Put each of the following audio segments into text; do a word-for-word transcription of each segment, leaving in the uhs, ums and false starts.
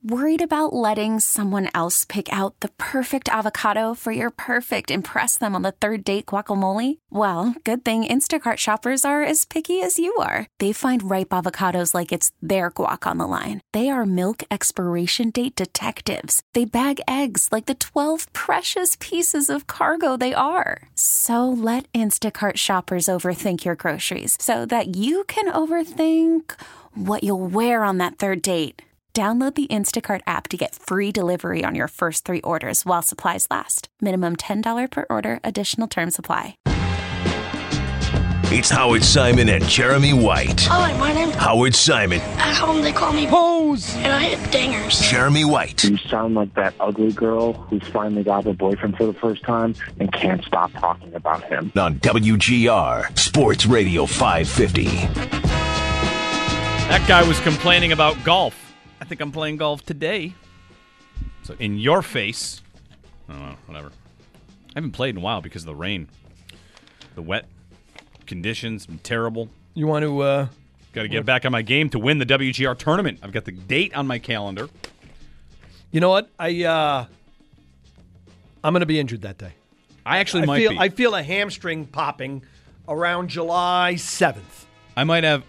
Worried about letting someone else pick out the perfect avocado for your perfect impress them on the third date guacamole? Well, good thing Instacart shoppers are as picky as you are. They find ripe avocados like it's their guac on the line. They are milk expiration date detectives. They bag eggs like the twelve precious pieces of cargo they are. So let Instacart shoppers overthink your groceries so that you can overthink what you'll wear on that third date. Download the Instacart app to get free delivery on your first three orders while supplies last. Minimum ten dollars per order. Additional terms apply. It's Howard Simon and Jeremy White. Hi, my name's Howard Simon. At home, they call me Pose. And I hit dingers. Jeremy White. You sound like that ugly girl who's finally got her boyfriend for the first time and can't stop talking about him. On W G R, Sports Radio five fifty. That guy was complaining about golf. I think I'm playing golf today. So in your face. I don't know, whatever. I haven't played in a while because of the rain. The wet conditions, been terrible. You want to... Uh, Got to get back on my game to win the W G R tournament. I've got the date on my calendar. You know what? I, uh, I'm going to be injured that day. I actually I might feel, be. I feel a hamstring popping around July seventh. I might have...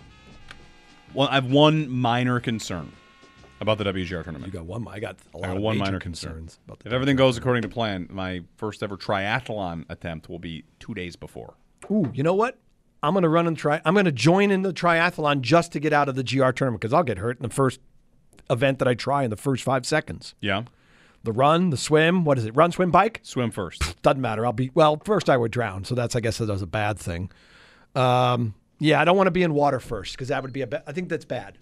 Well, I have one minor concern about the W G R tournament. You got one. I got a lot I got of one major minor concerns. concern. About the If everything goes according to plan, my first ever triathlon attempt will be two days before. Ooh, you know what? I'm going to run and try. I'm going to join in the triathlon just to get out of the G R tournament because I'll get hurt in the first event that I try in the first five seconds. Yeah. The run, the swim. What is it? Run, swim, bike? Swim first. Doesn't matter. I'll be well. First, I would drown, so that's I guess that was a bad thing. Um, yeah, I don't want to be in water first because that would be a. Ba- I think that's bad.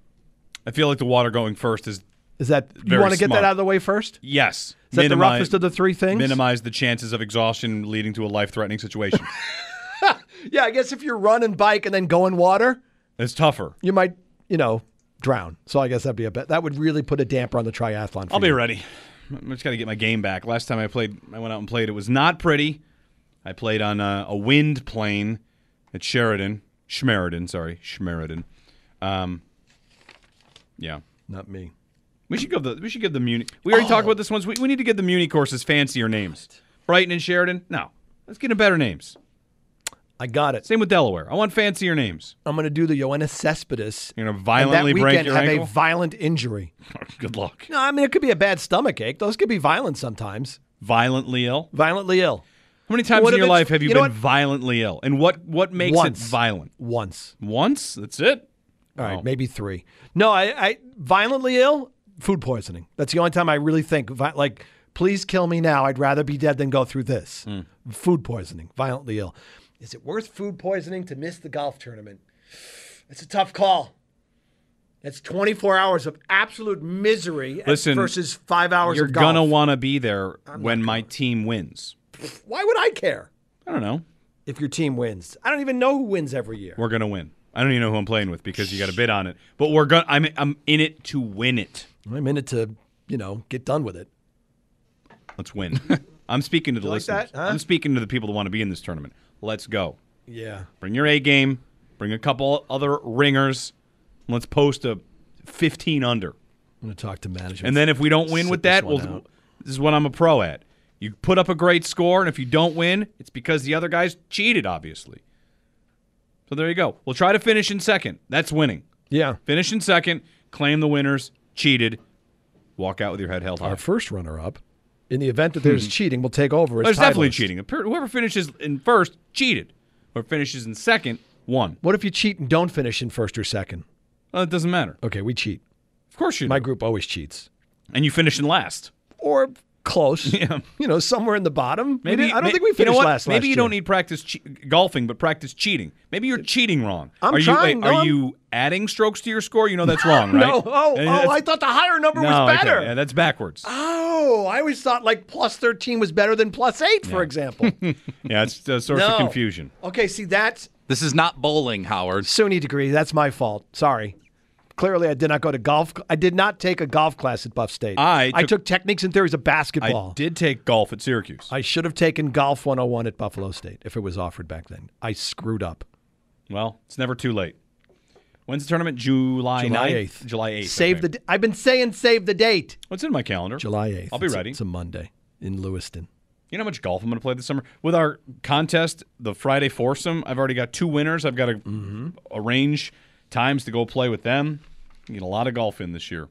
I feel like the water going first is Is that you very want to get smart. that out of the way first? Yes. Is that the roughest of the three things? Minimize the chances of exhaustion leading to a life-threatening situation. Yeah, I guess if you're running bike and then go in water, It's tougher. you might, you know, drown. So I guess that'd be a bit. That would really put a damper on the triathlon. For I'll be you. ready. I just got to get my game back. Last time I played, I went out and played. It was not pretty. I played on a, a wind plane at Sheridan. Shmeridan, sorry. Shmeridan. Um, yeah. Not me. We should give the we should give the Muni. We already Oh. talked about this once. We, we need to give the Muni courses fancier names. Brighton and Sheridan. No, let's get them better names. I got it. Same with Delaware. I want fancier names. I'm going to do the Ioannis Cespedes. You're gonna and violently that break weekend your have ankle. a violent injury. Good luck. No, I mean it could be a bad stomach ache. Those could be violent sometimes. Violently ill. Violently ill. How many times What in your if it's- life have you, you know been what? violently ill? And what what makes Once. it violent? Once. Once? That's it. All right, Oh. maybe three. No, I, I violently ill. Food poisoning. That's the only time I really think vi- like, please kill me now. I'd rather be dead than go through this. Mm. Food poisoning. Violently ill. Is it worth food poisoning to miss the golf tournament? It's a tough call. It's twenty-four hours of absolute misery Listen, versus five hours You're of golf. gonna want to be there when my team wins. Why would I care I don't know. if your team wins? I don't even know who wins every year. We're gonna win. I don't even know who I'm playing with because you got to bid on it. But we're gonna. I'm I'm in it to win it. I'm in it to, you know, get done with it. Let's win. I'm speaking to the You like listeners. that, huh? I'm speaking to the people that want to be in this tournament. Let's go. Yeah. Bring your A game. Bring a couple other ringers. Let's post a fifteen under. I'm going to talk to management. And then if we don't win Sit with this that, one we'll, out. this is what I'm a pro at. You put up a great score, and if you don't win, it's because the other guys cheated, obviously. So there you go. We'll try to finish in second. That's winning. Yeah. Finish in second, claim the winners, cheated, walk out with your head held high. Our first runner-up, in the event that there's cheating, will take over as There's definitely titleist. cheating. Whoever finishes in first, cheated. Whoever finishes in second, won. What if you cheat and don't finish in first or second? Well, it doesn't matter. Okay, we cheat. Of course you do. My group always cheats. And you finish in last. Or close. Yeah. You know, somewhere in the bottom. We Maybe didn't- I don't may- think we you finished know what? last Maybe last you year. don't need practice che- golfing, but practice cheating. Maybe you're cheating wrong. I'm are you, trying. wait, No, are I'm- you adding strokes to your score? You know that's wrong, right? No. Oh, And oh, that's- I thought the higher number no, was okay. better. Yeah, that's backwards. Oh, I always thought like plus thirteen was better than plus eight, for example. Yeah, it's a source No. of confusion. Okay, see, that's This is not bowling, Howard. SUNY degree. That's my fault. Sorry. Clearly, I did not go to golf. I did not take a golf class at Buff State. I I took- took techniques and theories of basketball. I did take golf at Syracuse. I should have taken Golf one oh one at Buffalo State if it was offered back then. I screwed up. Well, it's never too late. When's the tournament? July July ninth? eighth. July eighth. Save okay. the. D- I've been saying save the date. What's in my calendar? July eighth. I'll be It's a- ready. It's a Monday in Lewiston. You know how much golf I'm going to play this summer? With our contest, the Friday foursome, I've already got two winners. I've got to Mm-hmm. arrange times to go play with them. Get a lot of golf in this year.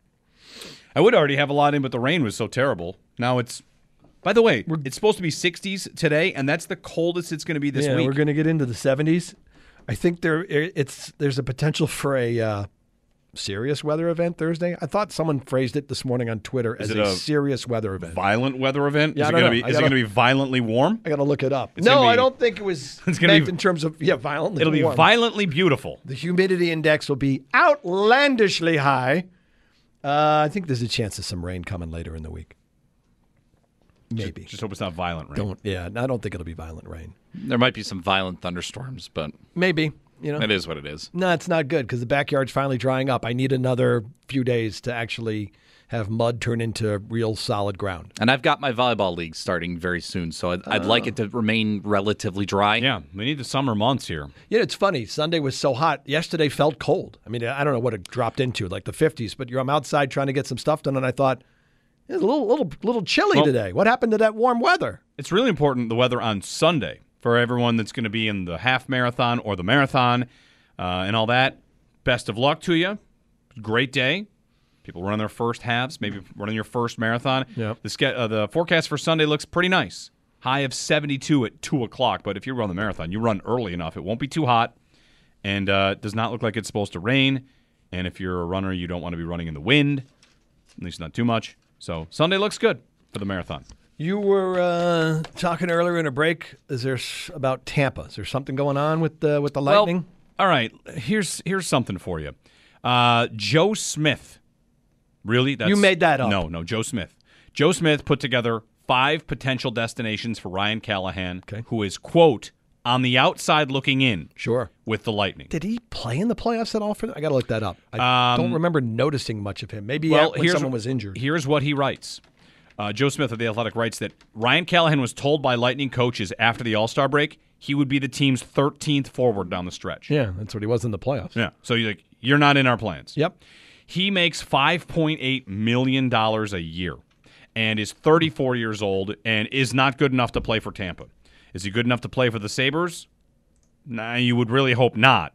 I would already have a lot in, but the rain was so terrible. Now it's, by the way, it's supposed to be sixties today, and that's the coldest it's going to be this yeah, week. we're going to get into the seventies. I think there it's there's a potential for a uh, serious weather event Thursday. I thought someone phrased it this morning on Twitter Is as it a, a serious weather event. Violent weather event? Yeah, is I it don't going to know. be? Is I it gotta- going to be violently warm? I got to look it up. It's no, gonna be- I don't think it was It's gonna meant be- in terms of yeah, violently. It'll be warm. violently beautiful. The humidity index will be outlandishly high. Uh, I think there's a chance of some rain coming later in the week. Maybe. Just, just hope it's not violent rain. Don't. Yeah, I don't think it'll be violent rain. There might be some violent thunderstorms, but Maybe. You know. it is what it is. No, it's not good because the backyard's finally drying up. I need another few days to actually have mud turn into real solid ground. And I've got my volleyball league starting very soon, so I'd, I'd like it to remain relatively dry. Yeah, we need the summer months here. Yeah, it's funny. Sunday was so hot. Yesterday felt cold. I mean, I don't know what it dropped into, like the fifties, but you're I'm outside trying to get some stuff done, and I thought, it's a little, little, little chilly Well- today. What happened to that warm weather? It's really important, the weather on Sunday, for everyone that's going to be in the half marathon or the marathon uh, and all that. Best of luck to you. Great day. People running their first halves, maybe running your first marathon. Yep. The, ske- uh, the forecast for Sunday looks pretty nice. High of seventy-two at two o'clock. But if you run the marathon, you run early enough. It won't be too hot. And uh, it does not look like it's supposed to rain. And if you're a runner, you don't want to be running in the wind, at least not too much. So Sunday looks good for the marathon. You were uh, talking earlier in a break. Is there s- about Tampa? Is there something going on with the with the Lightning? Well, all right. Here's here's something for you. Uh, Joe Smith. Really? That's, You made that up. No, no. Joe Smith. Joe Smith put together five potential destinations for Ryan Callahan, Okay. who is, quote, on the outside looking in Sure. with the Lightning. Did he play in the playoffs at all for them? I got to look that up. I Um, don't remember noticing much of him. Maybe Well, when here's, someone was injured. Here's what he writes. Uh, Joe Smith of The Athletic writes that Ryan Callahan was told by Lightning coaches after the All-Star break he would be the team's thirteenth forward down the stretch. Yeah, that's what he was in the playoffs. Yeah. So you're like, you're not in our plans. Yep. He makes five point eight million dollars a year and is thirty-four years old and is not good enough to play for Tampa. Is he good enough to play for the Sabres? Nah, you would really hope not.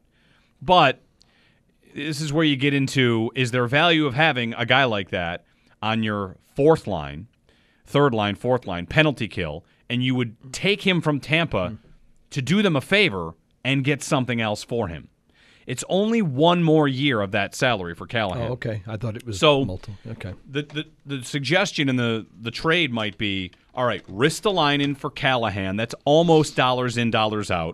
But this is where you get into, is there value of having a guy like that on your fourth line, third line, fourth line, penalty kill, and you would take him from Tampa to do them a favor and get something else for him? It's only one more year of that salary for Callahan. Oh, okay. I thought it was So- multiple. Okay. The, the the suggestion in the, the trade might be, all right, Ristolainen for Callahan. That's almost dollars in, dollars out.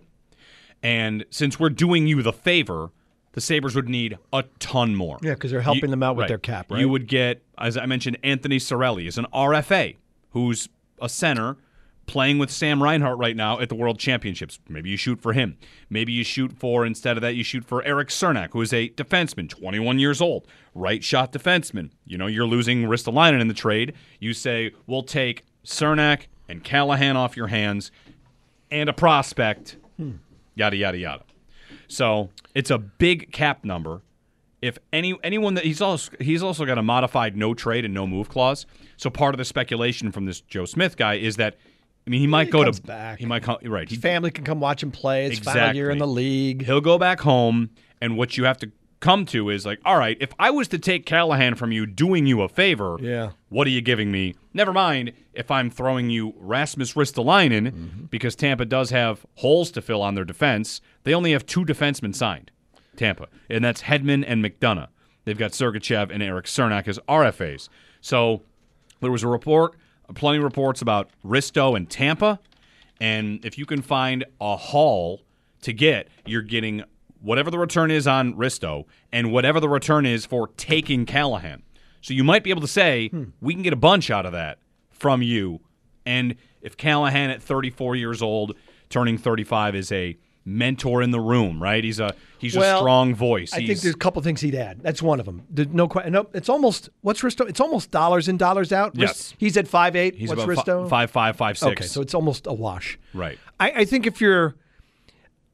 And since we're doing you the favor, the Sabres would need a ton more. Yeah, because they're helping You- them out with right. their cap, right? You would get, as I mentioned, Anthony Cirelli is an R F A who's a center playing with Sam Reinhart right now at the World Championships. Maybe you shoot for him. Maybe you shoot for, instead of that, you shoot for Eric Cernak, who is a defenseman, twenty-one years old, right shot defenseman. You know, you're losing Ristolainen in the trade. You say, we'll take Cernak and Callahan off your hands and a prospect, yada, yada, yada. So it's a big cap number. If any anyone that he's also he's also got a modified no trade and no move clause. So part of the speculation from this Joe Smith guy is that, I mean, he might He go comes to back. He might come right. He, His family can come watch him play. It's final year in the Exactly. league. he'll go back home, and what you have to come to is like, all right, if I was to take Callahan from you, doing you a favor, Yeah. what are you giving me? Never mind if I'm throwing you Rasmus Ristolainen, Mm-hmm. because Tampa does have holes to fill on their defense. They only have two defensemen signed, Tampa, and that's Hedman and McDonough. They've got Sergachev and Eric Cernak as R F As. So there was a report, plenty of reports about Risto and Tampa, and if you can find a haul to get, you're getting whatever the return is on Risto and whatever the return is for taking Callahan. So you might be able to say, we can get a bunch out of that from you. And if Callahan at thirty-four years old, turning thirty-five, is a mentor in the room, right? He's a he's a Well, strong voice. I He's, think there's a couple things he'd add. That's one of them. There's no question. No, it's almost what's Risto? It's almost dollars in, dollars out. Ris- Yes. he's at five eight. he's What's about Risto? fi- five five, five six. Okay, so it's almost a wash. Right. I, I think if you're,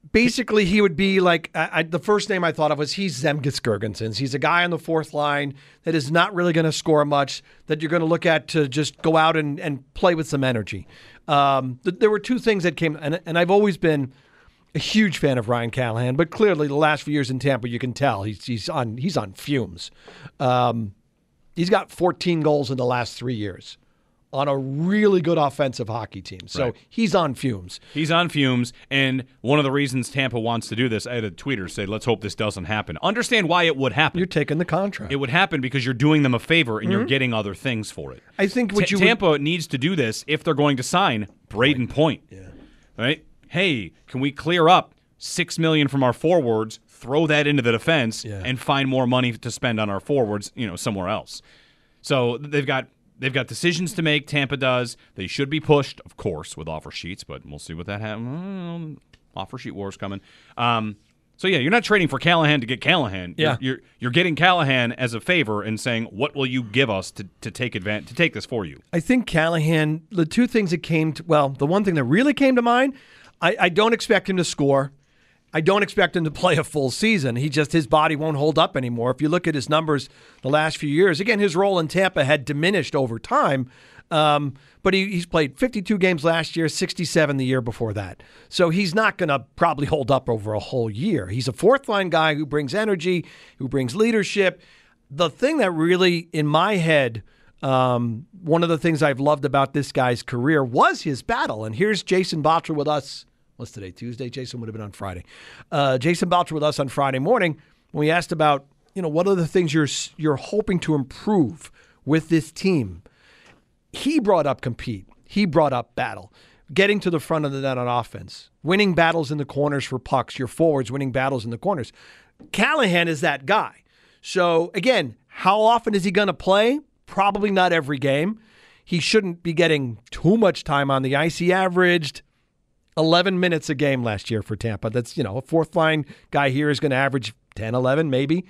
basically he would be like, I, I, the first name I thought of was he's Zemgus Girgensons. He's a guy on the fourth line that is not really going to score much, that you're going to look at to just go out and, and play with some energy. Um, th- there were two things that came, and, and I've always been a huge fan of Ryan Callahan, but clearly the last few years in Tampa, you can tell he's he's on he's on fumes. Um, he's got fourteen goals in the last three years on a really good offensive hockey team. So Right. he's on fumes. He's on fumes, and one of the reasons Tampa wants to do this, I had a tweeter say, let's hope this doesn't happen. Understand why it would happen. You're taking the contract. It would happen because you're doing them a favor and you're getting other things for it. I think what Ta- you would- Tampa needs to do this if they're going to sign Braden Point. Yeah. Right? Hey, can we clear up six million dollars from our forwards, throw that into the defense, Yeah. and find more money to spend on our forwards, you know, somewhere else. So they've got they've got decisions to make. Tampa does. They should be pushed, of course, with offer sheets, but we'll see what that happens. Offer sheet war's coming. Um, so yeah, you're not trading for Callahan to get Callahan. Yeah. You're, you're you're getting Callahan as a favor and saying, what will you give us to, to take advantage to take this for you? I think Callahan, the two things that came to, well, the one thing that really came to mind, I, I don't expect him to score. I don't expect him to play a full season. He just, his body won't hold up anymore. If you look at his numbers the last few years, again, his role in Tampa had diminished over time. Um, but he, he's played fifty-two games last year, sixty-seven the year before that. So he's not going to probably hold up over a whole year. He's a fourth line guy who brings energy, who brings leadership. The thing that really, in my head, um, one of the things I've loved about this guy's career was his battle. And here's Jason Botcher with us. What's today? Tuesday? Jason would have been on Friday. Uh, Jason Botcher with us on Friday morning when we asked about, you know, what are the things you're you're hoping to improve with this team. He brought up compete. He brought up battle. Getting to the front of the net on offense. Winning battles in the corners for pucks. Your forwards winning battles in the corners. Callahan is that guy. So, again, how often is he going to play? Probably not every game. He shouldn't be getting too much time on the ice. He averaged eleven minutes a game last year for Tampa. That's, you know, a fourth line guy here is going to average ten, eleven maybe.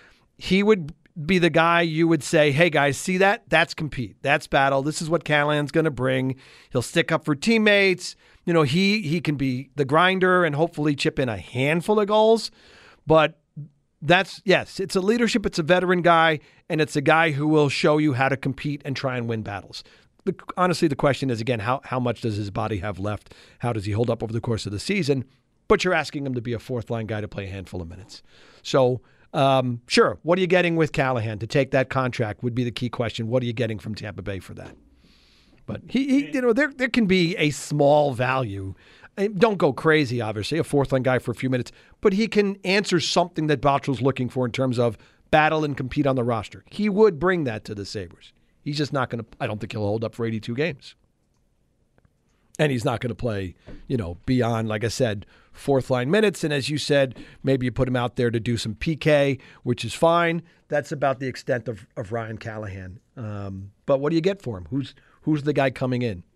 He would be the guy you would say, hey, guys, see that? That's compete. That's battle. This is what Callahan's going to bring. He'll stick up for teammates. You know, he he can be the grinder and hopefully chip in a handful of goals. But that's, yes, it's a leadership. It's a veteran guy, and it's a guy who will show you how to compete and try and win battles. The, honestly, the question is, again, how, how much does his body have left? How does he hold up over the course of the season? But you're asking him to be a fourth-line guy to play a handful of minutes. So, um, sure, what are you getting with Callahan to take that contract would be the key question. What are you getting from Tampa Bay for that? But, he, he you know, there there can be a small value. Don't go crazy, obviously, a fourth-line guy for a few minutes. But he can answer something that Botcher's looking for in terms of battle and compete on the roster. He would bring that to the Sabres. He's just not going to, I don't think he'll hold up for eighty-two games. And he's not going to play, you know, beyond, like I said, fourth line minutes. And as you said, maybe you put him out there to do some P K, which is fine. That's about the extent of, of Ryan Callahan. Um, but what do you get for him? Who's who's the guy coming in?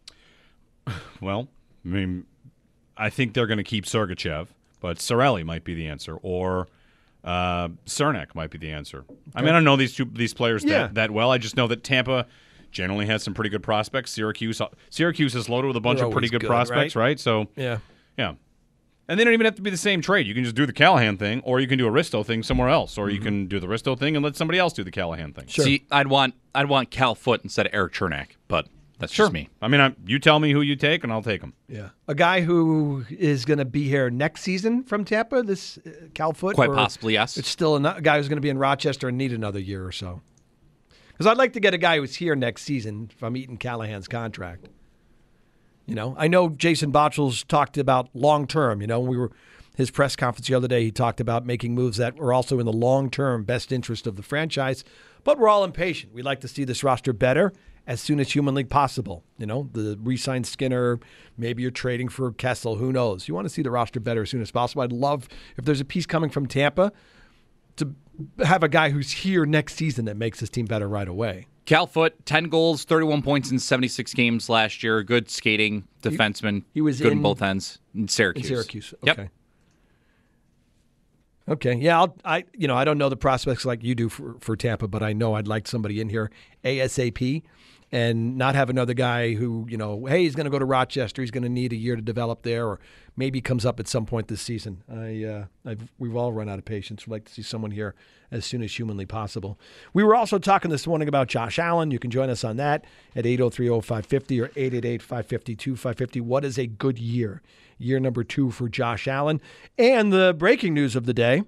Well, I mean, I think they're going to keep Sergachev, but Cirelli might be the answer, or uh, Cernak might be the answer. Okay. I mean, I don't know these two these players yeah. that, that well. I just know that Tampa generally has some pretty good prospects. Syracuse Syracuse is loaded with a bunch They're of pretty good, good, prospects, right? right? So yeah, yeah. And they don't even have to be the same trade. You can just do the Callahan thing, or you can do a Risto thing somewhere else, or mm-hmm. you can do the Risto thing and let somebody else do the Callahan thing. Sure. See, I'd want I'd want Cal Foote instead of Eric Cernak, but that's sure. just me. I mean, I, you tell me who you take, and I'll take him. Yeah, a guy who is going to be here next season from Tampa, this uh, Cal Foote, quite possibly, yes. It's still a guy who's going to be in Rochester and need another year or so. Because I'd like to get a guy who's here next season if I'm eating Callahan's contract. You know, I know Jason Botchel's talked about long term. You know, we were. His press conference the other day, he talked about making moves that were also in the long-term best interest of the franchise. But we're all impatient. We'd like to see this roster better as soon as humanly possible. You know, the re-signed Skinner, maybe you're trading for Kessel, who knows? You want to see the roster better as soon as possible. I'd love, if there's a piece coming from Tampa, to have a guy who's here next season that makes his team better right away. Cal Foote, ten goals, thirty-one points in seventy-six games last year. Good skating defenseman. He, he was good in, on both ends. In Syracuse. In Syracuse, okay. Yep. Okay, yeah, I'll, I you know I don't know the prospects like you do for, for Tampa, but I know I'd like somebody in here ASAP. and not have another guy who, you know, hey, he's going to go to Rochester. He's going to need a year to develop there, or maybe comes up at some point this season. I, uh, I've, we've all run out of patience. We'd like to see someone here as soon as humanly possible. We were also talking this morning about Josh Allen. You can join us on that at eight oh three oh five fifty or eight eight eight, five five two, five five zero. What is a good year? Year number two for Josh Allen. And the breaking news of the day,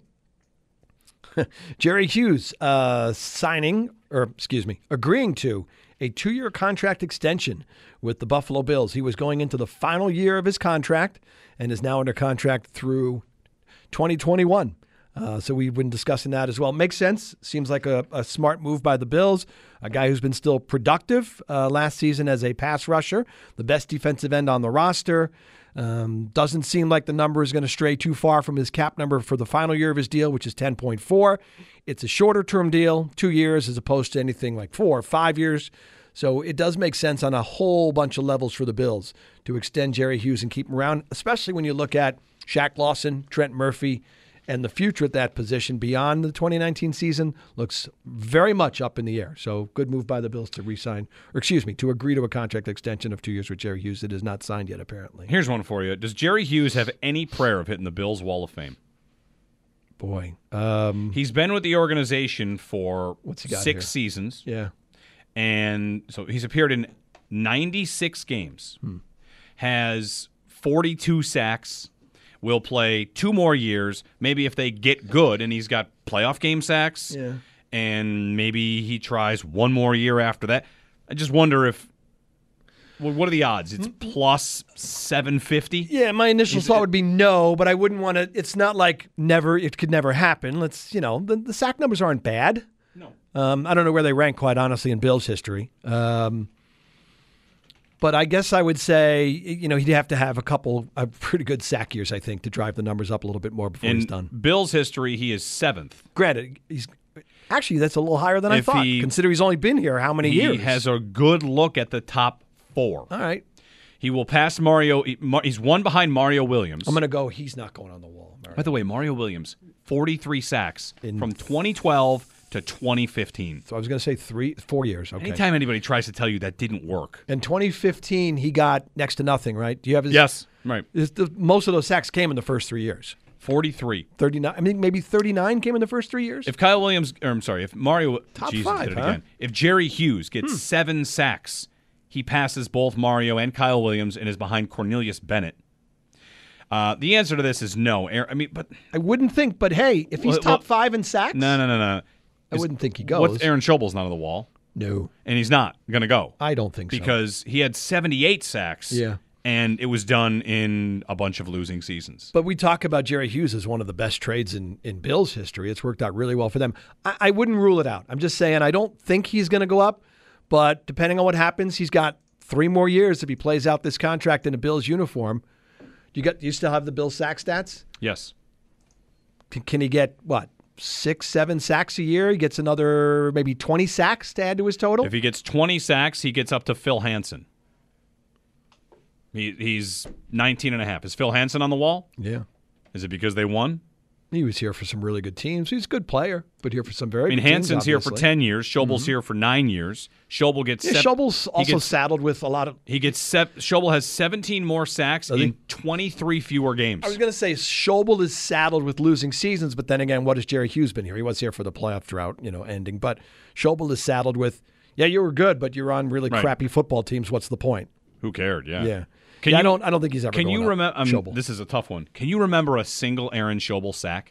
Jerry Hughes uh, signing, or excuse me, agreeing to a two-year contract extension with the Buffalo Bills. He was going into the final year of his contract and is now under contract through twenty twenty-one. Uh, so we've been discussing that as well. Makes sense. Seems like a, a smart move by the Bills. A guy who's been still productive uh, last season as a pass rusher, the best defensive end on the roster. Um, doesn't seem like the number is going to stray too far from his cap number for the final year of his deal, which is ten point four. It's a shorter-term deal, two years as opposed to anything like four or five years. So it does make sense on a whole bunch of levels for the Bills to extend Jerry Hughes and keep him around, especially when you look at Shaq Lawson, Trent Murphy, and the future at that position beyond the twenty nineteen season looks very much up in the air. So good move by the Bills to re-sign, or excuse me, to agree to a contract extension of two years with Jerry Hughes that is not signed yet, apparently. Here's one for you. Does Jerry Hughes have any prayer of hitting the Bills Wall of Fame? Boy. Um, He's been with the organization for What's he got six here? seasons. yeah. And so he's appeared in ninety-six games, Hmm. has forty-two sacks, will play two more years, maybe if they get good, and he's got playoff game sacks, Yeah. and maybe he tries one more year after that. I just wonder if, well, what are the odds? It's plus seven fifty? Yeah, my initial Is thought it- would be no, but I wouldn't want to. It's not like never. It could never happen. Let's, you know, the, the sack numbers aren't bad. No. Um, I don't know where they rank, quite honestly, in Bills history. Um, but I guess I would say, you know, he'd have to have a couple of pretty good sack years, I think, to drive the numbers up a little bit more before In he's done. Bill's history, he is seventh. Granted, he's actually that's a little higher than I If thought. he- Consider he's only been here how many He years? has a good look at the top four. All right, He will pass Mario. he- Mar- He's one behind Mario Williams. I'm going to go. He's not going on the wall. All right. By the way, Mario Williams, forty-three sacks In- from twenty twelve to twenty fifteen. So I was going to say three, four years. Okay. Anytime anybody tries to tell you that didn't work. In twenty fifteen, he got next to nothing. Right? Do you have his? Yes, right. His, the, most of those sacks came in the first three years. forty-three. thirty-nine. I mean, maybe thirty-nine came in the first three years. If Kyle Williams, or I'm sorry, if Mario, Top Jesus, five, did it huh? again. If Jerry Hughes gets Hmm. seven sacks, he passes both Mario and Kyle Williams and is behind Cornelius Bennett. Uh, the answer to this is no. Aaron- I mean, but I wouldn't think, but hey, if he's Well, top well, five in sacks, no, no, no, no. I wouldn't think he goes. What's Aaron Schobel's not on the wall, No, and he's not going to go. I don't think so. Because he had seventy-eight sacks. Yeah. And it was done in a bunch of losing seasons. But we talk about Jerry Hughes as one of the best trades in, in Bills history. It's worked out really well for them. I, I wouldn't rule it out. I'm just saying I don't think he's going to go up, but depending on what happens, he's got three more years if he plays out this contract in a Bills uniform. You got you still have the Bills sack stats? Yes. Can, can he get what? Six, seven sacks a year? He gets another maybe twenty sacks to add to his total? If he gets twenty sacks, he gets up to Phil Hansen. He, he's nineteen and a half. Is Phil Hansen on the wall? Yeah. Is it because they won? He was here for some really good teams. He's a good player, but here for some very I mean, good teams, Hansen's here for obviously. ten years. Schobel's here for nine years. Schobel gets Yeah, sev- Schobel's he also gets- saddled with a lot of. He gets se- Schobel has seventeen more sacks Does he? in twenty-three fewer games. I was going to say Schobel is saddled with losing seasons, but then again, what has Jerry Hughes been here? He was here for the playoff drought, you know, ending. But Schobel is saddled with, yeah, you were good, but you're on really Right. crappy football teams. What's the point? Who cared? Yeah. Yeah. Can Yeah, you, I don't. I don't think he's ever. Can going you up, remember? Um, Schobel. this is a tough one. Can you remember a single Aaron Schobel sack?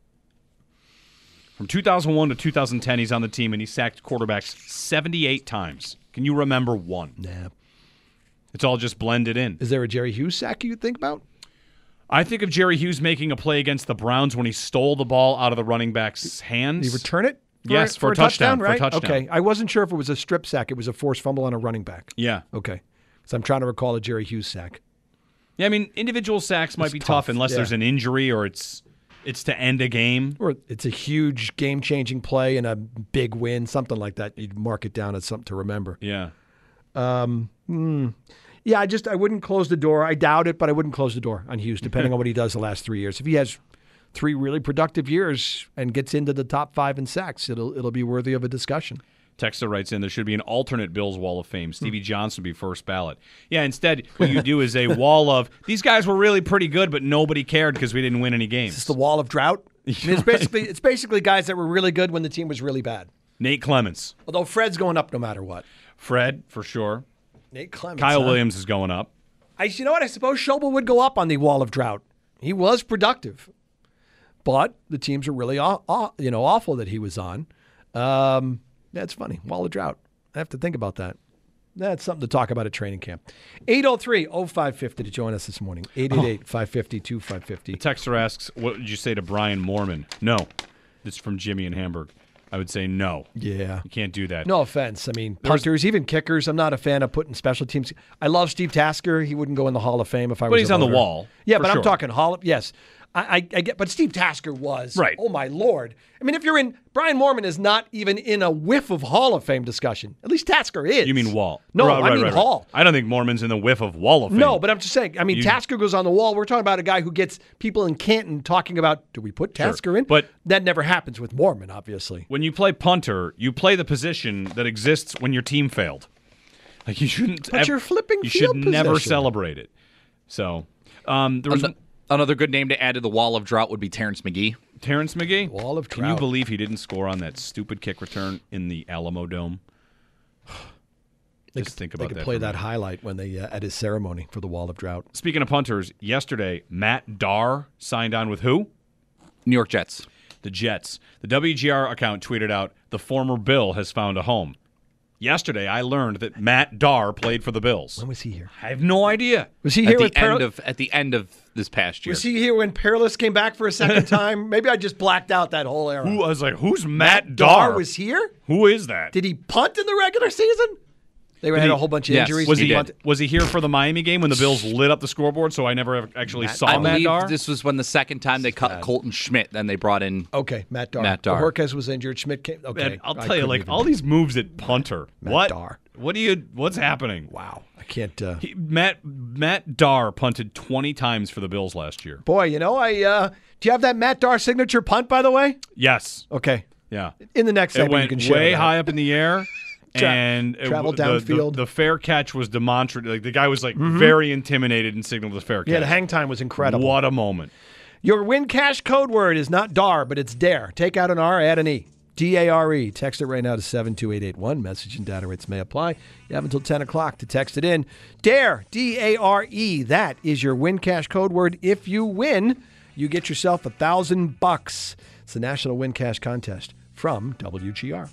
From two thousand one to two thousand ten, he's on the team and he sacked quarterbacks seventy-eight times. Can you remember one? Nah. It's all just blended in. Is there a Jerry Hughes sack you think about? I think of Jerry Hughes making a play against the Browns when he stole the ball out of the running back's hands. Did he return it? For, Yes, for a touchdown, for a right? touchdown. Okay. I wasn't sure if it was a strip sack. It was a forced fumble on a running back. Yeah. Okay. So I'm trying to recall a Jerry Hughes sack. Yeah, I mean, individual sacks might It's be tough, tough, unless yeah. there's an injury or it's it's to end a game. Or it's a huge game-changing play and a big win, something like that. You'd mark it down as something to remember. Yeah. Um, mm, yeah, I just I wouldn't close the door. I doubt it, but I wouldn't close the door on Hughes, depending on what he does the last three years. If he has three really productive years and gets into the top five in sacks, it'll it'll be worthy of a discussion. Texter writes in, there should be an alternate Bills Wall of Fame. Stevie Johnson would be first ballot. Yeah, instead, what you do is a wall of, these guys were really pretty good, but nobody cared because we didn't win any games. Is this the wall of drought? I mean, it's basically it's basically guys that were really good when the team was really bad. Nate Clements. Although Fred's going up no matter what. Fred, for sure. Nate Clements. Kyle huh? Williams is going up. I, you know what? I suppose Schobel would go up on the wall of drought. He was productive. But the teams are really aw- aw- you know, awful that he was on. Um, that's funny. Wall of drought. I have to think about that. That's something to talk about at training camp. eight oh three oh five five oh to join us this morning. eight eight eight, five five zero, two five five zero. The texter asks, what did you say to Brian Moorman? No. This is from Jimmy in Hamburg. I would say no. Yeah. You can't do that. No offense. I mean, There's- punters, even kickers, I'm not a fan of putting special teams. I love Steve Tasker. He wouldn't go in the Hall of Fame if I But was he's a on the voter. wall, Yeah, for but sure. I'm talking Hall of Yes. I, I, I get, but Steve Tasker was. Right. Oh, my Lord. I mean, if you're in, Brian Moorman is not even in a whiff of Hall of Fame discussion. At least Tasker is. You mean Wall? No, Right, I right, mean right, right. Hall. I don't think Moorman's in the whiff of Wall of Fame. No, but I'm just saying. I mean, You- Tasker goes on the wall. We're talking about a guy who gets people in Canton talking about, do we put Tasker in? But- that never happens with Moorman, obviously. When you play punter, you play the position that exists when your team failed. Like you shouldn't. But ev- you're flipping You field should never position. celebrate it. So um, there was An- Another good name to add to the wall of drought would be Terrence McGee. Terrence McGee. Wall of Can you drought. believe he didn't score on that stupid kick return in the Alamo Dome? They Just could, think they about could that play for a that minute. highlight when they uh, at his ceremony for the Wall of Drought. Speaking of punters, yesterday Matt Darr signed on with who? New York Jets. The Jets. The W G R account tweeted out, the former Bill has found a home. Yesterday, I learned that Matt Darr played for the Bills. When was he here? I have no idea. Was he At here the with Peril- end of at the end of this past year. Was he here when Perilous came back for a second time? Maybe I just blacked out that whole era. Who I was like, who's Matt, Darr Darr? was here? Who is that? Did he punt in the regular season? They had he- a whole bunch of Yes, injuries. was Did he punt- was he here for the Miami game when the Bills lit up the scoreboard? So I never actually saw I Matt believe Darr. this was when the second time they cut Colton Schmidt. Then they brought in Okay, Matt Darr. Matt Darr. Jorquez was injured. Schmidt came. Okay, Man, I'll I tell you, couldn't like even- all these moves at punter. Matt what? Darr. What do you? What's happening? Wow, I can't. Uh, He, Matt Matt Darr punted twenty times for the Bills last year. boy, you know, I uh, do you have that Matt Darr signature punt, by the way? Yes. Okay, Yeah. in the next It segment you went can share way that. high up in the air. Tra- and it- travel the, downfield. The, the fair catch was demonstrative. Like the guy was like very intimidated and signaled the fair catch. Yeah, the hang time was incredible. What a moment. Your win cash code word is not D A R, but it's DARE. Take out an R, add an E. D A R E. Text it right now to seven two eight eight one. Message and data rates may apply. You have until ten o'clock to text it in. DARE, D A R E. That is your win cash code word. If you win, you get yourself a thousand bucks. It's the National Win Cash Contest from W G R.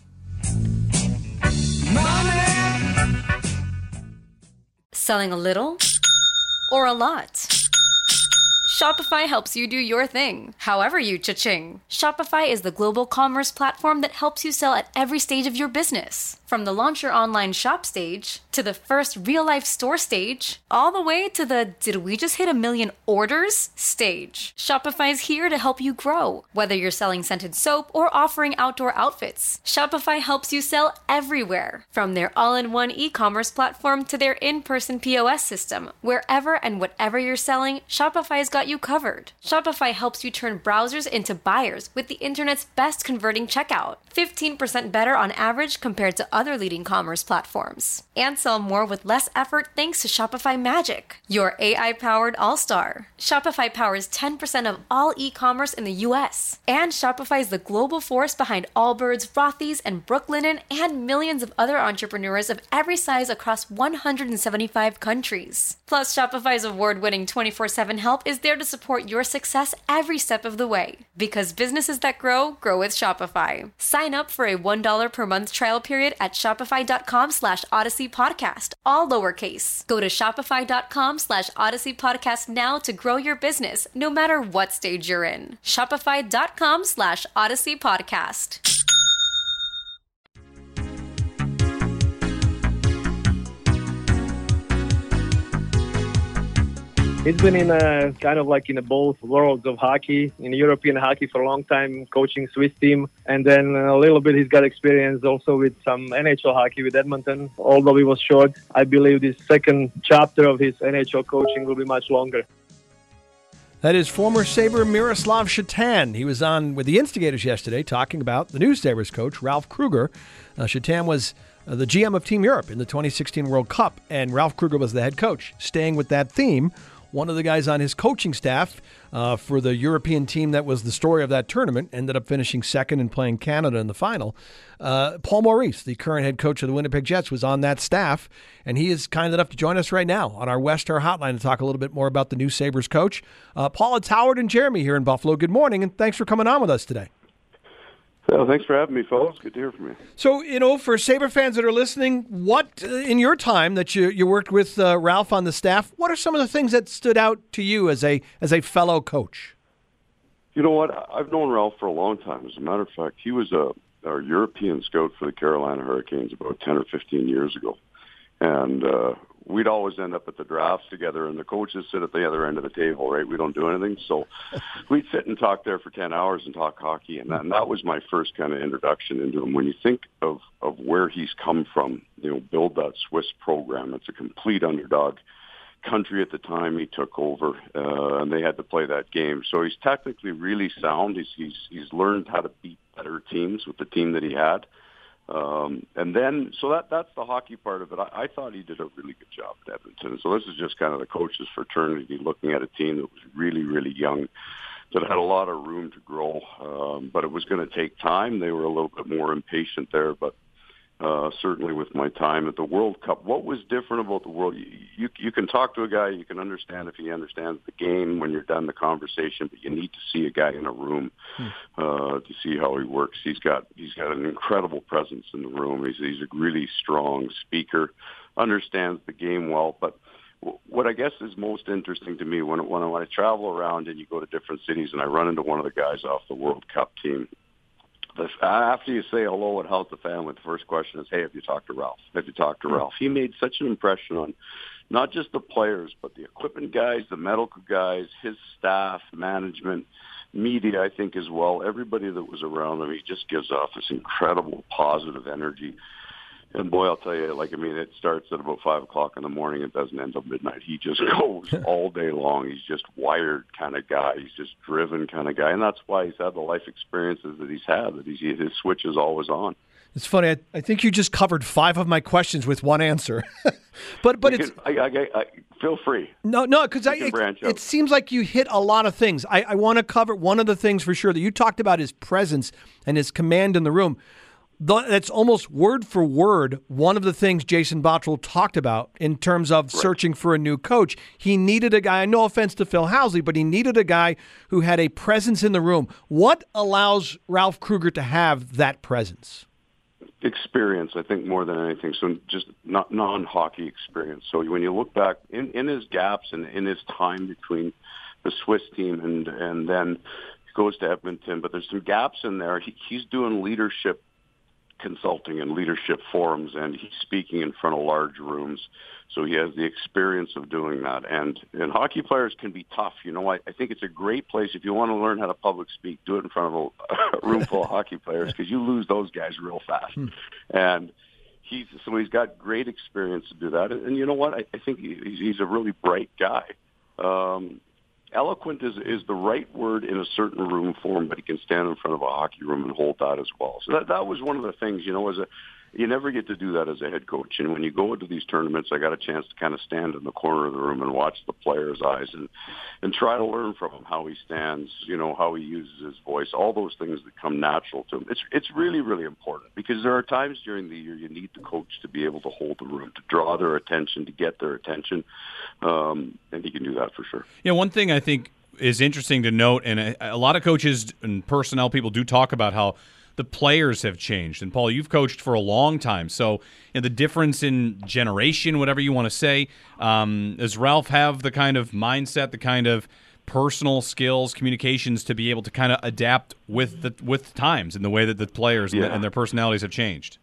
Selling a little or a lot? Shopify helps you do your thing, however you cha-ching. Shopify is the global commerce platform that helps you sell at every stage of your business. From the launch your online shop stage, to the first real-life store stage, all the way to the did we just hit a million orders stage. Shopify's here to help you grow. Whether you're selling scented soap or offering outdoor outfits, Shopify helps you sell everywhere. From their all-in-one e-commerce platform to their in-person P O S system, wherever and whatever you're selling, Shopify's got you covered. Shopify helps you turn browsers into buyers with the internet's best converting checkout. fifteen percent better on average compared to other leading commerce platforms. And sell more with less effort thanks to Shopify Magic, your A I-powered all-star. Shopify powers ten percent of all e-commerce in the U S. And Shopify is the global force behind Allbirds, Rothy's, and Brooklinen, and millions of other entrepreneurs of every size across one hundred seventy-five countries. Plus, Shopify's award-winning twenty-four seven help is there to support your success every step of the way. Because businesses that grow, grow with Shopify. Sign up for a one dollar per month trial period at shopify.com slash Odyssey Podcast, all lowercase. Go to shopify.com slash Odyssey Podcast now to grow your business, no matter what stage you're in. Shopify.com slash Odyssey Podcast. He's been in a kind of like in a both worlds of hockey, in European hockey for a long time, coaching Swiss team, and then a little bit he's got experience also with some N H L hockey with Edmonton. Although he was short, I believe this second chapter of his N H L coaching will be much longer. That is former Sabre Miroslav Shatan. He was on with the Instigators yesterday talking about the new Sabres coach, Ralph Kruger. Uh, Shatan was uh, the G M of Team Europe in the twenty sixteen World Cup, and Ralph Kruger was the head coach. Staying with that theme, one of the guys on his coaching staff uh, for the European team that was the story of that tournament, ended up finishing second and playing Canada in the final. Uh, Paul Maurice, the current head coach of the Winnipeg Jets, was on that staff, and he is kind enough to join us right now on our Westar hotline to talk a little bit more about the new Sabres coach. Uh, Paul, it's Howard and Jeremy here in Buffalo. Good morning, and thanks for coming on with us today. Well, thanks for having me, fellas. Good to hear from you. So, you know, for Sabre fans that are listening, what, uh, in your time that you, you worked with uh, Ralph on the staff, what are some of the things that stood out to you as a as a fellow coach? You know what? I've known Ralph for a long time. As a matter of fact, he was a our European scout for the Carolina Hurricanes about ten or fifteen years ago. And uh, we'd always end up at the drafts together, and the coaches sit at the other end of the table, right? We don't do anything. So we'd sit and talk there for ten hours and talk hockey, and that, and that was my first kind of introduction into him. When you think of, of where he's come from, you know, build that Swiss program. It's a complete underdog country at the time he took over, uh, and they had to play that game. So he's technically really sound. He's, he's, he's learned how to beat better teams with the team that he had. Um, and then, so that that's the hockey part of it. I, I thought he did a really good job at Edmonton. So this is just kind of the coach's fraternity looking at a team that was really, really young, that had a lot of room to grow. Um, but it was going to take time. They were a little bit more impatient there, but uh, certainly with my time at the World Cup, what was different about the World? You, you, you can talk to a guy, you can understand if he understands the game when you're done the conversation, but you need to see a guy in a room uh, to see how he works. He's got he's got an incredible presence in the room. He's he's a really strong speaker, understands the game well. But what I guess is most interesting to me when when when I travel around and you go to different cities and I run into one of the guys off the World Cup team. The, after you say hello and how's the family, the first question is, hey, have you talked to Ralph? Have you talked to Ralph? He made such an impression on not just the players, but the equipment guys, the medical guys, his staff, management, media, I think, as well. Everybody that was around him, he just gives off this incredible positive energy. And boy, I'll tell you, like, I mean, it starts at about five o'clock in the morning. It doesn't end till midnight. He just goes all day long. He's just wired kind of guy. He's just driven kind of guy. And that's why he's had the life experiences that he's had, that he's, his switch is always on. It's funny. I, I think you just covered five of my questions with one answer. but but you it's... Can, I, I, I, feel free. No, no, because it, it seems like you hit a lot of things. I, I want to cover one of the things for sure that you talked about, his presence and his command in the room. That's almost word for word one of the things Jason Botterill talked about in terms of right. searching for a new coach. He needed a guy, no offense to Phil Housley, but he needed a guy who had a presence in the room. What allows Ralph Kruger to have that presence? Experience, I think, more than anything. So just not non-hockey experience. So when you look back in, in his gaps and in his time between the Swiss team and, and then he goes to Edmonton, but there's some gaps in there. He, he's doing leadership consulting and leadership forums, and he's speaking in front of large rooms. So he has the experience of doing that. And and hockey players can be tough. You know, I, I think it's a great place if you want to learn how to public speak, do it in front of a, a room full of hockey players, because you lose those guys real fast. Hmm. And he's so he's got great experience to do that. And, and you know what? I, I think he, he's a really bright guy. Um, Eloquent is is the right word in a certain room for him, but he can stand in front of a hockey room and hold that as well. So that that was one of the things, you know, as a you never get to do that as a head coach. And when you go into these tournaments, I got a chance to kind of stand in the corner of the room and watch the players' eyes and and try to learn from him how he stands, you know, how he uses his voice, all those things that come natural to him. It's it's really, really important, because there are times during the year you need the coach to be able to hold the room, to draw their attention, to get their attention, um, and he can do that for sure. Yeah, one thing I think is interesting to note, and a, a lot of coaches and personnel people do talk about how the players have changed. And Paul, you've coached for a long time, so you know, the difference in generation, whatever you want to say, um, does Ralph have the kind of mindset, the kind of personal skills, communications to be able to kind of adapt with the with times and the way that the players yeah. and, the, and their personalities have changed?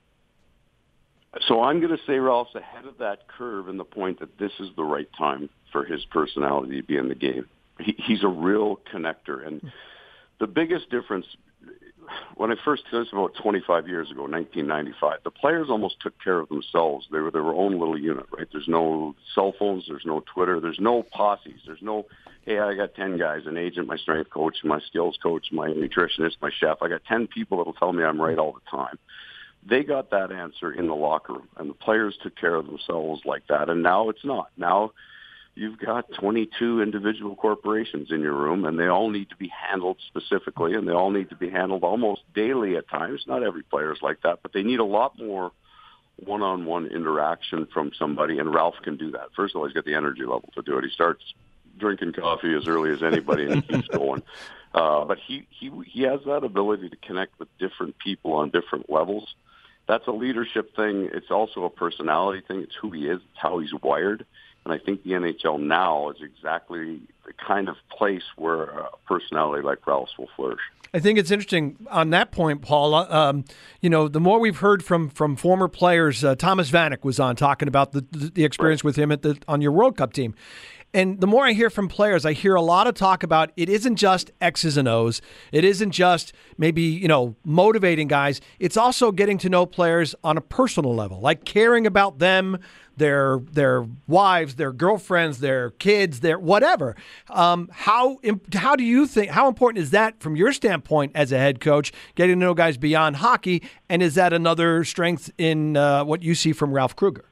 So I'm going to say Ralph's ahead of that curve in the point that this is the right time for his personality to be in the game. He, he's a real connector, and the biggest difference, when I first, this was about twenty-five years ago, nineteen ninety-five, the players almost took care of themselves. They were their own little unit, right? There's no cell phones, there's no Twitter, there's no posses, there's no hey, I got ten guys, an agent, my strength coach, my skills coach, my nutritionist, my chef. I got ten people that will tell me I'm right all the time. They got that answer in the locker room, and the players took care of themselves like that. And now it's not. Now you've got twenty-two individual corporations in your room, and they all need to be handled specifically, and they all need to be handled almost daily at times. Not every player is like that, but they need a lot more one-on-one interaction from somebody, and Ralph can do that. First of all, he's got the energy level to do it. He starts drinking coffee as early as anybody, and he keeps going. Uh, but he, he, he has that ability to connect with different people on different levels. That's a leadership thing. It's also a personality thing. It's who he is. It's how he's wired. And I think the N H L now is exactly the kind of place where a personality like Ralph's will flourish. I think it's interesting on that point, Paul. Um, you know, the more we've heard from from former players, uh, Thomas Vanek was on talking about the the experience with him at the on your World Cup team. And the more I hear from players, I hear a lot of talk about it isn't just X's and O's. It isn't just maybe, you know, motivating guys. It's also getting to know players on a personal level, like caring about them, their their wives, their girlfriends, their kids, their whatever. Um, how how do you think, how important is that from your standpoint as a head coach, getting to know guys beyond hockey? And is that another strength in uh, what you see from Ralph Krueger?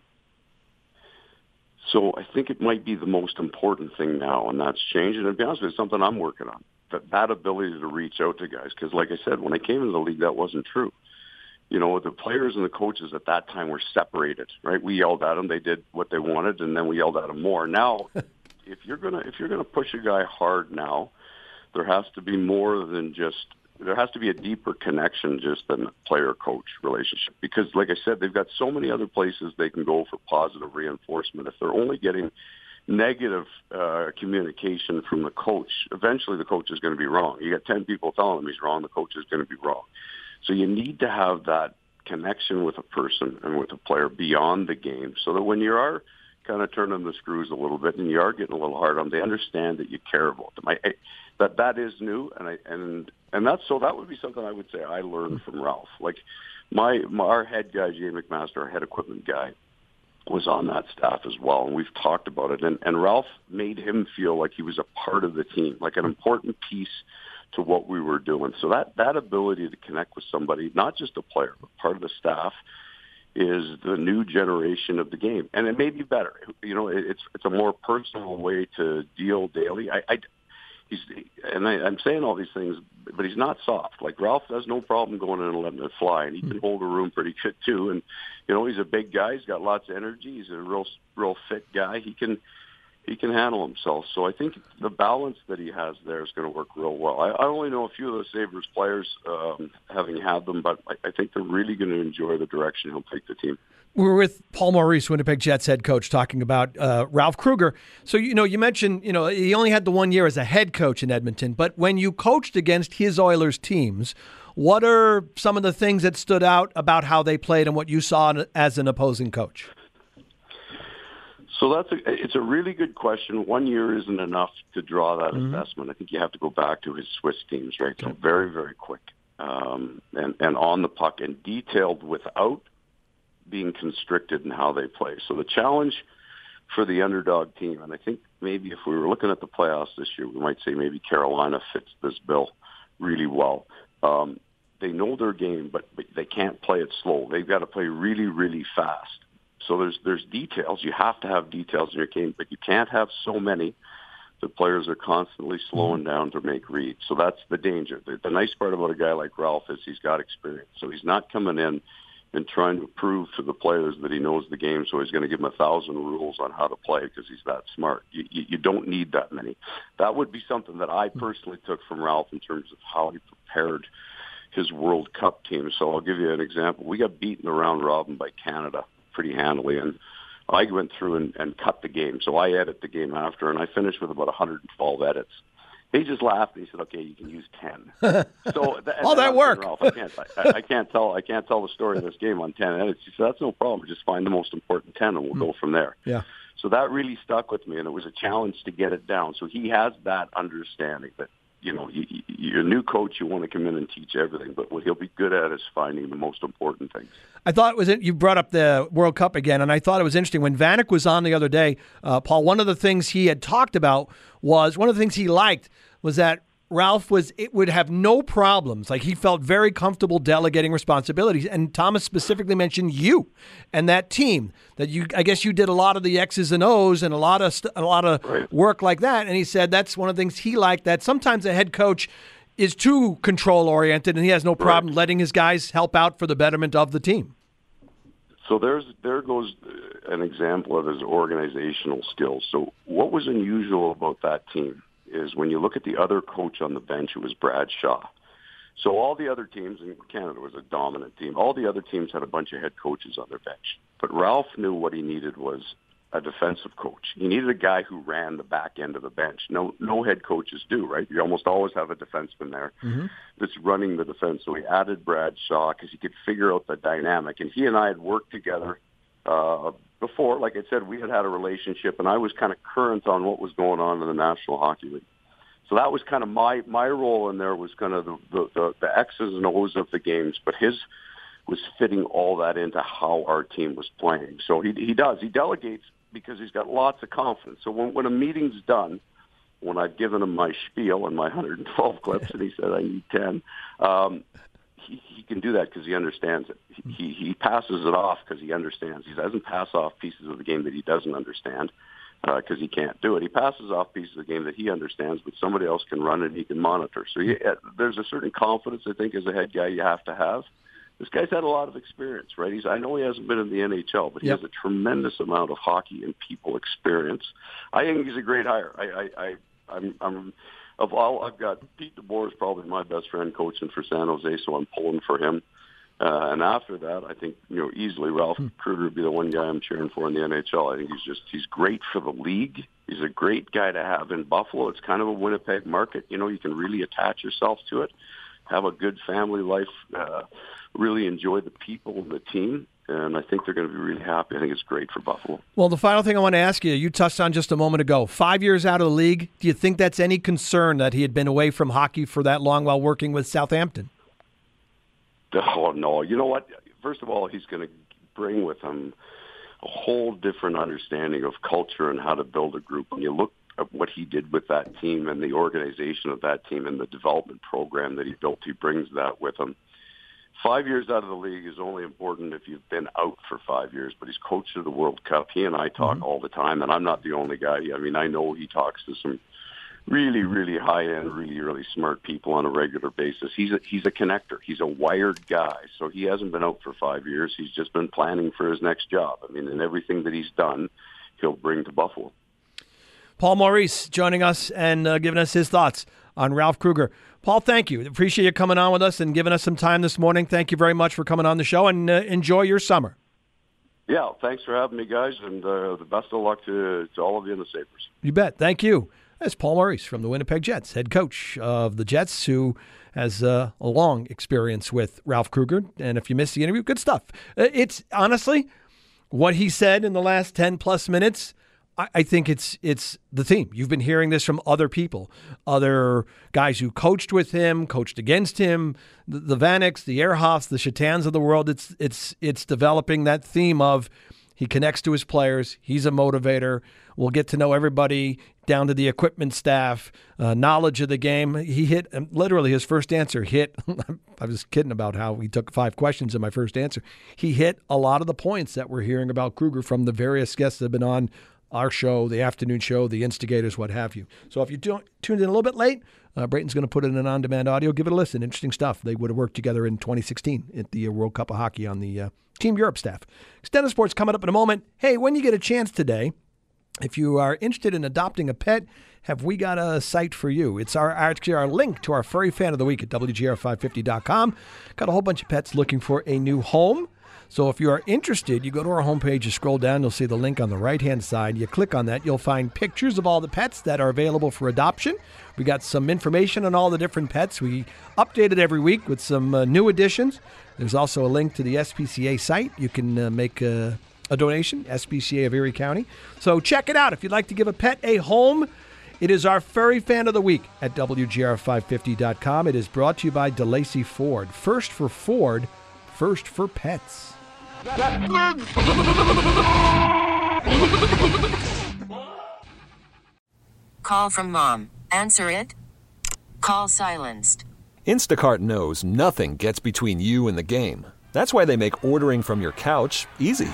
So I think it might be the most important thing now, and that's changed. And to be honest with you, it's something I'm working on, that, that ability to reach out to guys. Because like I said, when I came into the league, that wasn't true. You know, the players and the coaches at that time were separated, right? We yelled at them. They did what they wanted, and then we yelled at them more. Now, if you're gonna if you're gonna push a guy hard now, there has to be more than just there has to be a deeper connection just than a player-coach relationship. Because, like I said, they've got so many other places they can go for positive reinforcement. If they're only getting negative uh, communication from the coach, eventually the coach is going to be wrong. You got ten people telling him he's wrong, the coach is going to be wrong. So you need to have that connection with a person and with a player beyond the game, so that when you are kind of turning the screws a little bit and you are getting a little hard on them, they understand that you care about them. I, I, that that is new, and I and and that's so that would be something I would say I learned from Ralph. Like my, my our head guy, Jay McMaster, our head equipment guy, was on that staff as well, and we've talked about it. And, and Ralph made him feel like he was a part of the team, like an important piece to what we were doing. So that, that ability to connect with somebody, not just a player, but part of the staff, is the new generation of the game. And it may be better. You know, it's it's a more personal way to deal daily. I, I he's and I, I'm saying all these things, but he's not soft. Like Ralph has no problem going in and letting it fly, and he can hold a room pretty good too. And you know, he's a big guy. He's got lots of energy. He's a real real fit guy. He can he can handle himself. So I think the balance that he has there is going to work real well. I, I only know a few of the Sabres players, um, having had them, but I, I think they're really going to enjoy the direction he'll take the team. We're with Paul Maurice, Winnipeg Jets head coach, talking about uh, Ralph Krueger. So, you know, you mentioned, you know, he only had the one year as a head coach in Edmonton, but when you coached against his Oilers teams, what are some of the things that stood out about how they played and what you saw as an opposing coach? So that's a, it's a really good question. One year isn't enough to draw that Mm-hmm. assessment. I think you have to go back to his Swiss teams, right? So very, very quick um, and, and on the puck and detailed without being constricted in how they play. So the challenge for the underdog team, and I think maybe if we were looking at the playoffs this year, we might say maybe Carolina fits this bill really well. Um, they know their game, but, but they can't play it slow. They've got to play really, really fast. So there's there's details. You have to have details in your game, but you can't have so many that players are constantly slowing down to make reads. So that's the danger. The, the nice part about a guy like Ralph is he's got experience. So he's not coming in and trying to prove to the players that he knows the game, so he's going to give them a thousand rules on how to play because he's that smart. You, you, you don't need that many. That would be something that I personally took from Ralph in terms of how he prepared his World Cup team. So I'll give you an example. We got beaten around robin by Canada pretty handily, and I went through and, and cut the game. So I edit the game after, and I finished with about one hundred twelve edits. He just laughed and he said, "Okay, you can use ten." So th- all that work. Ralph, I can't, I, I can't tell. I can't tell the story of this game on ten edits. He said, "That's no problem. Just find the most important ten, and we'll mm. go from there." Yeah. So that really stuck with me, and it was a challenge to get it down. So he has that understanding that you know, you, you're a new coach, you want to come in and teach everything, but what he'll be good at is finding the most important things. I thought it was you brought up the World Cup again, and I thought it was interesting when Vanek was on the other day. Uh, Paul, one of the things he had talked about was one of the things he liked was that Ralph was it would have no problems. Like he felt very comfortable delegating responsibilities, and Thomas specifically mentioned you and that team. That you, I guess, you did a lot of the X's and O's and a lot of st- a lot of right. work like that. And he said that's one of the things he liked. That sometimes a head coach is too control-oriented, and he has no problem right. letting his guys help out for the betterment of the team. So there's there goes an example of his organizational skills. So what was unusual about that team is when you look at the other coach on the bench, it was Brad Shaw. So all the other teams, and Canada was a dominant team, all the other teams had a bunch of head coaches on their bench. But Ralph knew what he needed was a defensive coach. He needed a guy who ran the back end of the bench. No no head coaches do, right? You almost always have a defenseman there mm-hmm. that's running the defense. So he added Brad Shaw because he could figure out the dynamic. And he and I had worked together uh, before. Like I said, we had had a relationship, and I was kind of current on what was going on in the National Hockey League. So that was kind of my, my role in there was kind of the, the, the, the X's and O's of the games. But his was fitting all that into how our team was playing. So he he does. He delegates because he's got lots of confidence. So when, when a meeting's done, when I've given him my spiel and my one hundred twelve clips and he said I need ten, um, he, he can do that because he understands it. He, he, he passes it off because he understands. He doesn't pass off pieces of the game that he doesn't understand because uh, he can't do it. He passes off pieces of the game that he understands, but somebody else can run it and he can monitor. So he, uh, there's a certain confidence, I think, as a head guy you have to have. This guy's had a lot of experience, right? He's, I know he hasn't been in the N H L, but he yep. has a tremendous amount of hockey and people experience. I think he's a great hire. I, I, I, I'm, I'm, of all, I've got Pete DeBoer is probably my best friend coaching for San Jose, so I'm pulling for him. Uh, and after that, I think, you know, easily Ralph hmm. Kruger would be the one guy I'm cheering for in the N H L. I think he's just, he's great for the league. He's a great guy to have in Buffalo. It's kind of a Winnipeg market. You know, you can really attach yourself to it, have a good family life, uh, really enjoy the people and the team, and I think they're going to be really happy. I think it's great for Buffalo. Well, the final thing I want to ask you, you touched on just a moment ago, five years out of the league, do you think that's any concern that he had been away from hockey for that long while working with Southampton? Oh, no. You know what? First of all, he's going to bring with him a whole different understanding of culture and how to build a group. When you look at what he did with that team and the organization of that team and the development program that he built, he brings that with him. Five years out of the league is only important if you've been out for five years, but he's coached at the World Cup. He and I talk mm-hmm. all the time, and I'm not the only guy. I mean, I know he talks to some really, really high-end, really, really smart people on a regular basis. He's a, he's a connector. He's a wired guy. So he hasn't been out for five years. He's just been planning for his next job. I mean, and everything that he's done, he'll bring to Buffalo. Paul Maurice joining us and uh, giving us his thoughts on Ralph Kruger. Paul, thank you. Appreciate you coming on with us and giving us some time this morning. Thank you very much for coming on the show, and uh, enjoy your summer. Yeah, thanks for having me, guys, and uh, the best of luck to, to all of you in the Sabres. You bet. Thank you. That's Paul Maurice from the Winnipeg Jets, head coach of the Jets, who has uh, a long experience with Ralph Kruger. And if you missed the interview, good stuff. It's honestly what he said in the last ten plus minutes. I think it's it's the theme. You've been hearing this from other people, other guys who coached with him, coached against him, the, the Vaneks, the Ehrhoffs, the Shatans of the world. It's it's it's developing that theme of he connects to his players. He's a motivator. We'll get to know everybody down to the equipment staff, uh, knowledge of the game. He hit literally his first answer hit. I was kidding about how he took five questions in my first answer. He hit a lot of the points that we're hearing about Kruger from the various guests that have been on our show, the afternoon show, the Instigators, what have you. So if you tuned in a little bit late, uh, Brayton's going to put it in on-demand audio. Give it a listen. Interesting stuff. They would have worked together in twenty sixteen at the World Cup of Hockey on the uh, Team Europe staff. Extended Sports coming up in a moment. Hey, when you get a chance today, if you are interested in adopting a pet, have we got a site for you? It's our actually our link to our furry fan of the week at W G R five fifty dot com. Got a whole bunch of pets looking for a new home. So if you are interested, you go to our homepage, you scroll down, you'll see the link on the right-hand side. You click on that, you'll find pictures of all the pets that are available for adoption. We got some information on all the different pets. We update it every week with some uh, new additions. There's also a link to the S P C A site. You can uh, make a, a donation, S P C A of Erie County. So check it out. If you'd like to give a pet a home It is our Furry Fan of the Week at W G R five fifty dot com. It is brought to you by DeLacy Ford. First for Ford, first for pets. Call from mom. Answer it. Call silenced. Instacart knows nothing gets between you and the game. That's why they make ordering from your couch easy.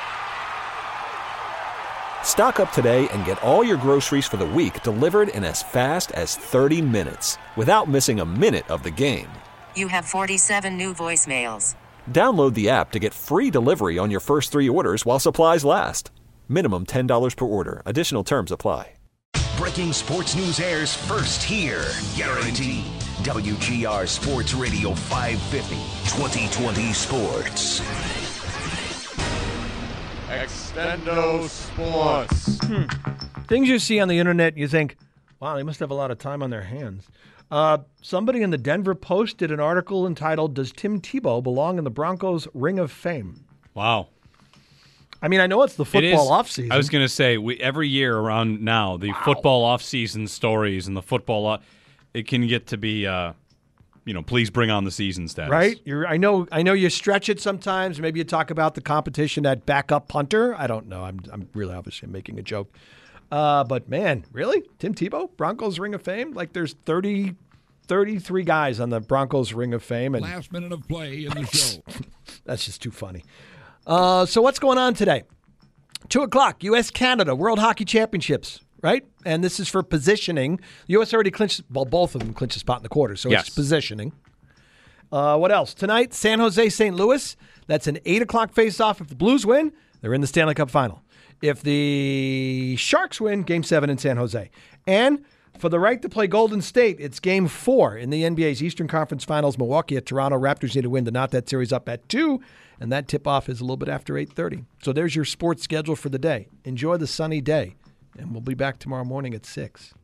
Stock up today and get all your groceries for the week delivered in as fast as thirty minutes without missing a minute of the game. You have forty-seven new voicemails. Download the app to get free delivery on your first three orders while supplies last. Minimum ten dollars per order. Additional terms apply. Breaking sports news airs first here. Guaranteed. W G R Sports Radio five fifty. twenty twenty Sports. Extendo Sports. Hmm. Things you see on the internet, you think, wow, they must have a lot of time on their hands. Uh, somebody in the Denver Post did an article entitled, Does Tim Tebow Belong in the Broncos Ring of Fame? Wow. I mean, I know it's the football it is, offseason. I was going to say, we, every year around now, the wow. football offseason stories and the football, off, it can get to be, uh, you know, please bring on the season status. Right? You're, I know I know you stretch it sometimes. Maybe you talk about the competition at backup punter. I don't know. I'm, I'm really obviously making a joke. Uh, but, man, really? Tim Tebow, Broncos Ring of Fame? Like there's thirty, thirty-three guys on the Broncos Ring of Fame. And last minute of play in the show. That's just too funny. Uh, so what's going on today? Two o'clock, U S Canada World Hockey Championships, right? And this is for positioning. The U S already clinched, well, both of them clinched a spot in the quarter, so yes. it's positioning. Uh, what else? Tonight, San Jose, Saint Louis. That's an eight o'clock face-off. If the Blues win, they're in the Stanley Cup final. If the Sharks win, Game seven in San Jose. And for the right to play Golden State, it's Game four in the N B A's Eastern Conference Finals. Milwaukee at Toronto. Raptors need to win to knot that series up at two. And that tip-off is a little bit after eight thirty. So there's your sports schedule for the day. Enjoy the sunny day. And we'll be back tomorrow morning at six.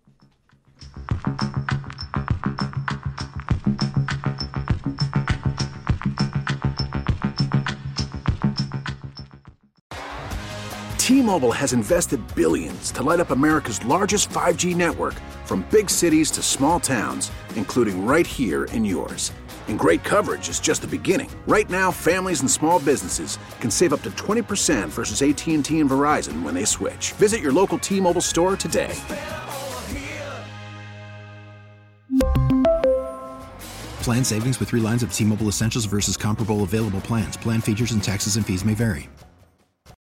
T-Mobile has invested billions to light up America's largest five G network, from big cities to small towns, including right here in yours. And great coverage is just the beginning. Right now, families and small businesses can save up to twenty percent versus A T and T and Verizon when they switch. Visit your local T-Mobile store today. Plan savings with three lines of T-Mobile Essentials versus comparable available plans. Plan features and taxes and fees may vary.